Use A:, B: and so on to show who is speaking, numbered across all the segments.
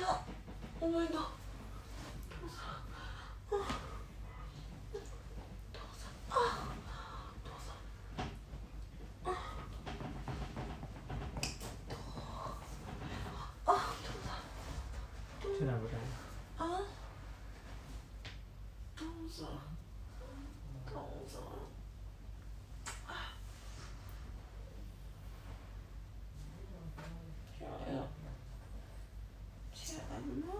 A: 我没动。
B: 这两个站。
A: 啊！肚子，肚子。加油！钱呢？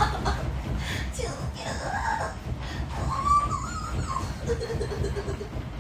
C: 救命啊！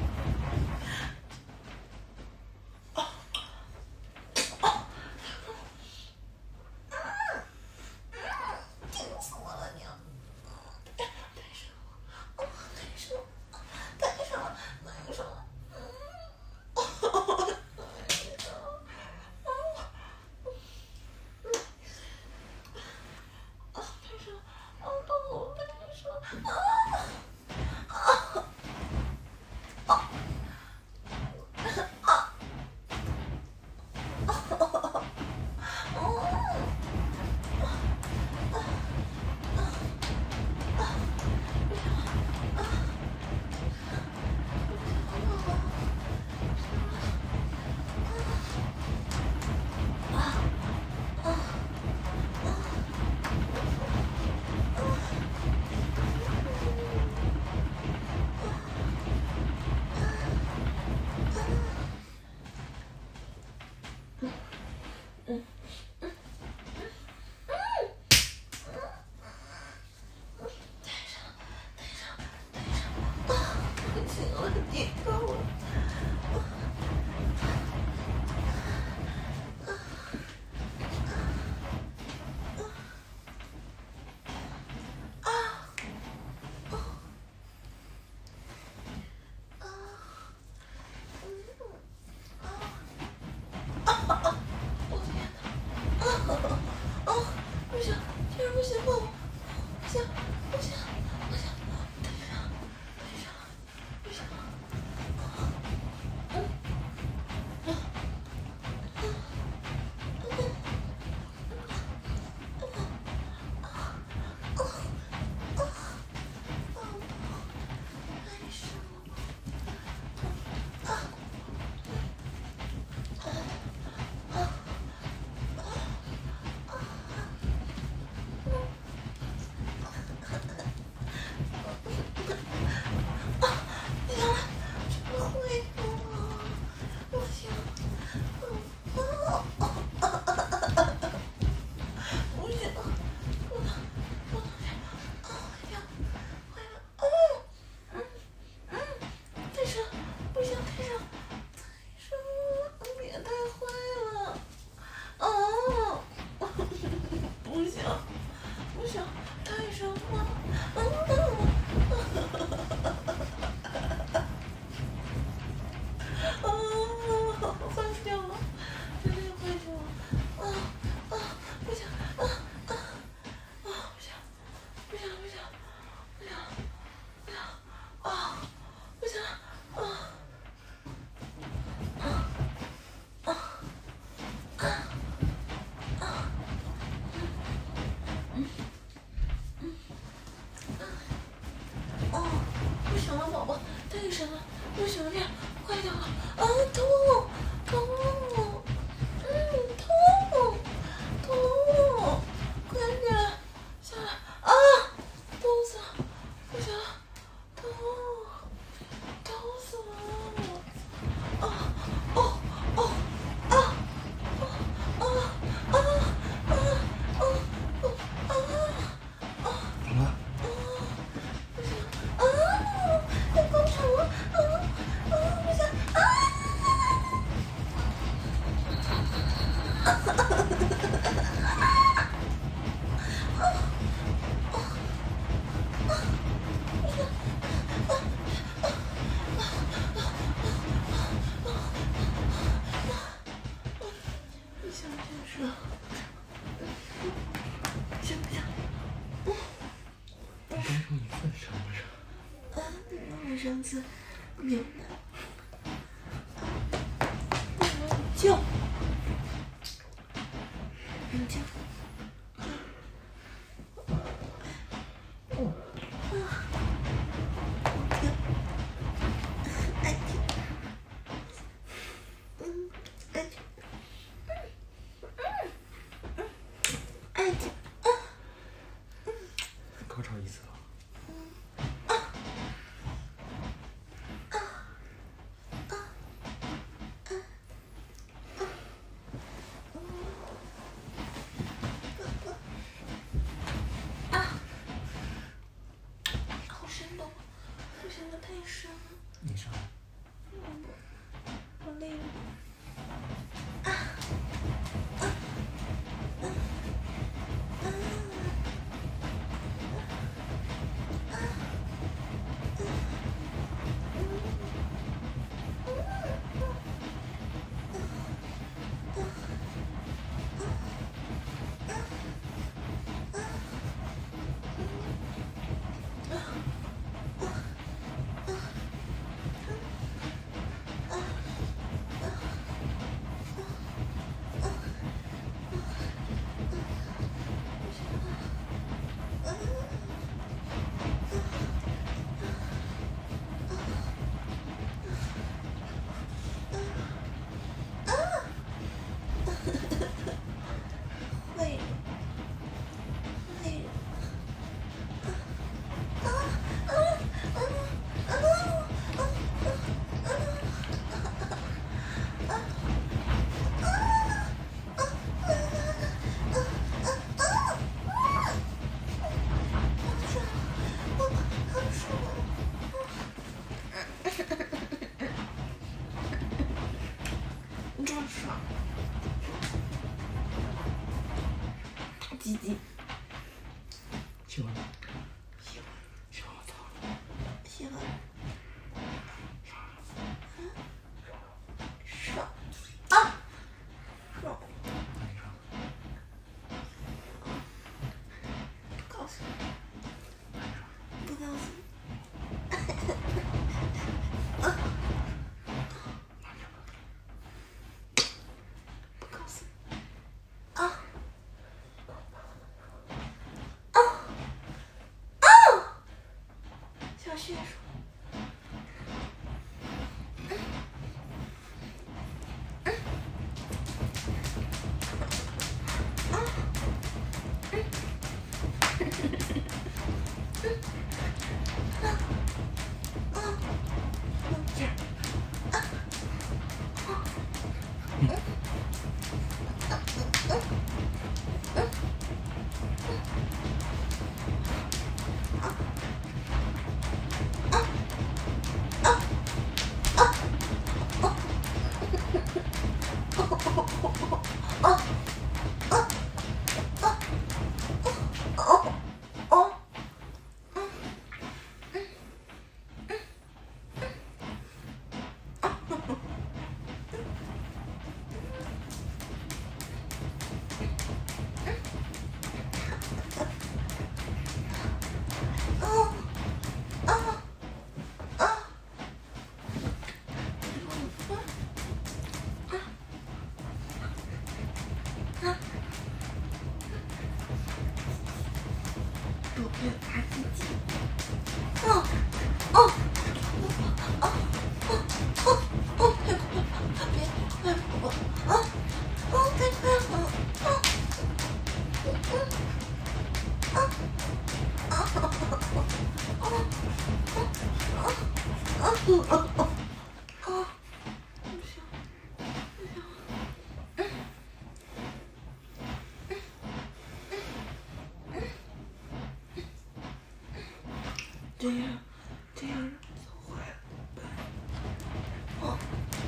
A: 不行了，快点啊！啊，痛，痛，痛，快点下来啊！痛死了，不行了，痛死了！啊，哦，哦，啊，啊，啊，啊，啊，啊，
B: 怎么了？
A: 不行，啊，太高潮了，不行，啊！不想这是，行不行？
B: 刚说你自伤不是？
A: 我上次明白，不能叫，能叫。
B: 高潮一次了。
A: 好深的，不行了，太深了，
B: 你上来。
A: 我累了。 血是吗？这样走坏了怎么办？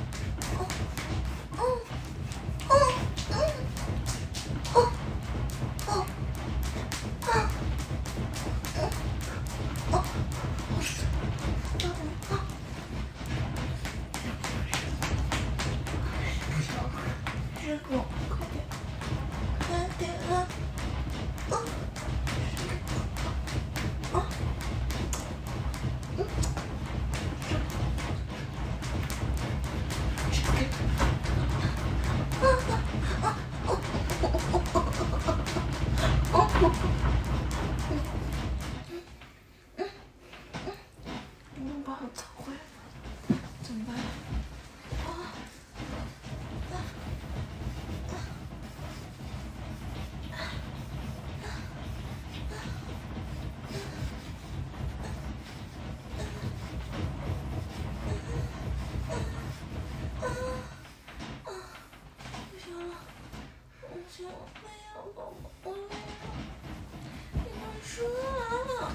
A: 师傅，快点，快点啊！你把我操坏了，怎么办？不行了，不行了，累了，宝宝，我累了，你快说啊！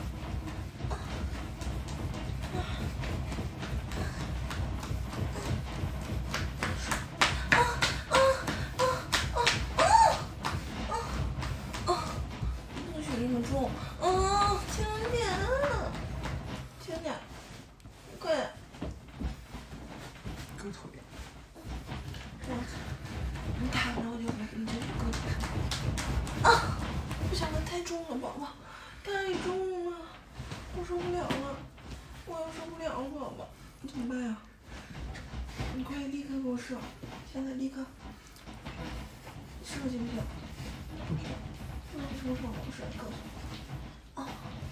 A: 这个血这么重，轻点，轻点，快点。
B: 搁腿。
A: 你躺着我就把你这个胳膊上。不行了，太重了，宝宝，太重了，我受不了了，我要受不了了，宝宝，怎么办呀？你快立刻给我射，现在立刻射行不行？
B: 不行。
A: 那你什么时候给我射？你告诉我。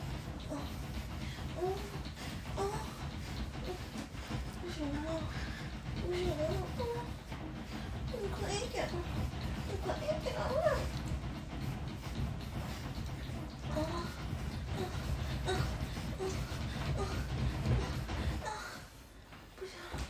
A: 不行了，不行了，你快一点，你快一点啊！不行了。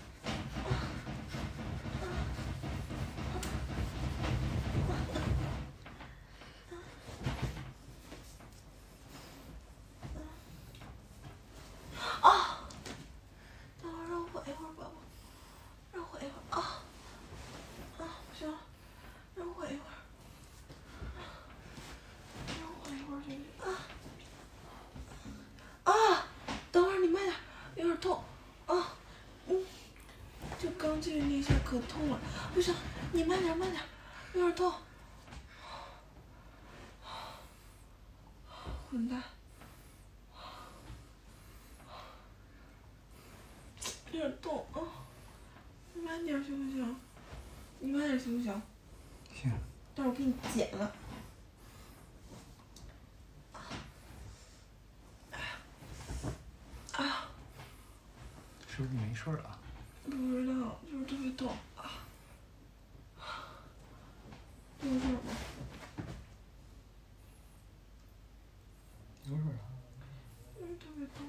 A: 等会儿让我缓一会儿，宝宝，让我缓一会儿啊！不行了，让我缓一会儿，让我缓一会儿行不行？等会儿你慢点，有点痛就刚进去那下可痛了，不行，你慢点，有点痛。混蛋，有点痛你慢点行不行？你慢点行不行？
B: 行。
A: 待会儿我给你剪了。
B: 是不是没事了？
A: 不知道，就是特别痛啊。有事吗？
B: 有事啊？
A: 特别痛。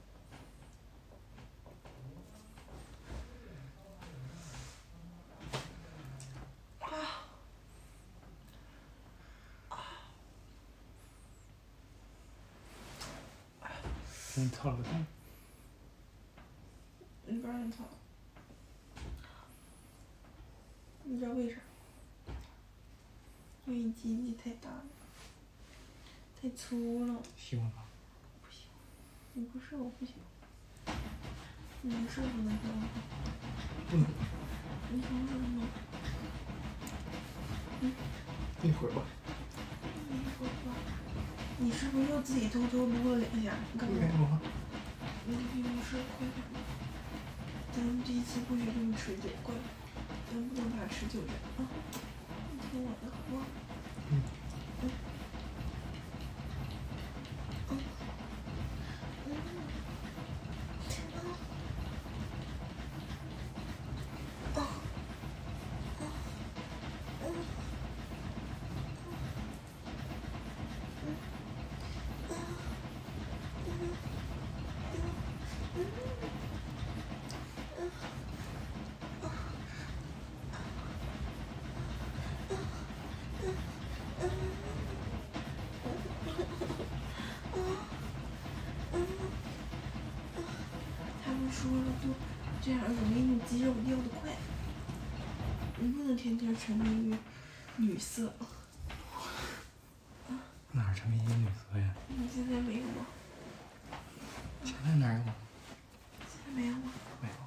B: 给你操了个蛋。
A: 你不让你操。你知道为啥？因为你鸡鸡太大了，太粗了。
B: 喜欢吗？
A: 不行，你不是我不行。你不是不能给我。
B: 不能。
A: 你什么时候能？
B: 一会儿吧。
A: 一会儿吧。你是不是又自己偷偷撸了2下？你干嘛？
B: 没有啊。
A: 你并不是快点吧。咱们这一期不许这么持久，快点。咱不能把它持久着啊！你听我的，好不好？他们说了，就这样容易你肌肉掉得快。你不能天天沉迷于女色。
B: 哪儿沉迷于女色呀？
A: 你现在没有吗？
B: 现在哪有？
A: 现在没有吗？
B: 没有。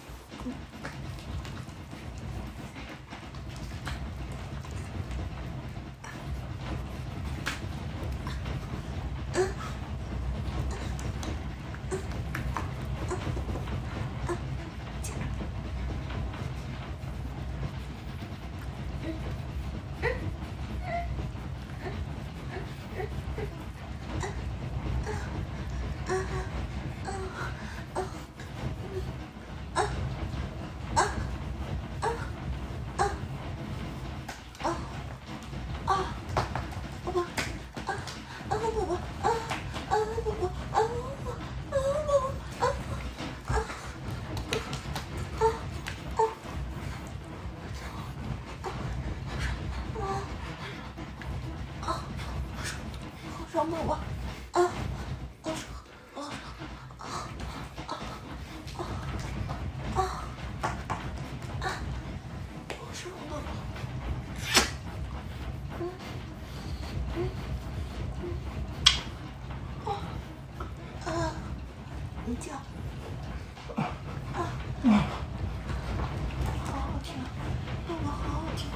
A: 爽宝宝，爽宝宝，你叫，好好听，宝宝好好听，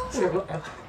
B: 不来了。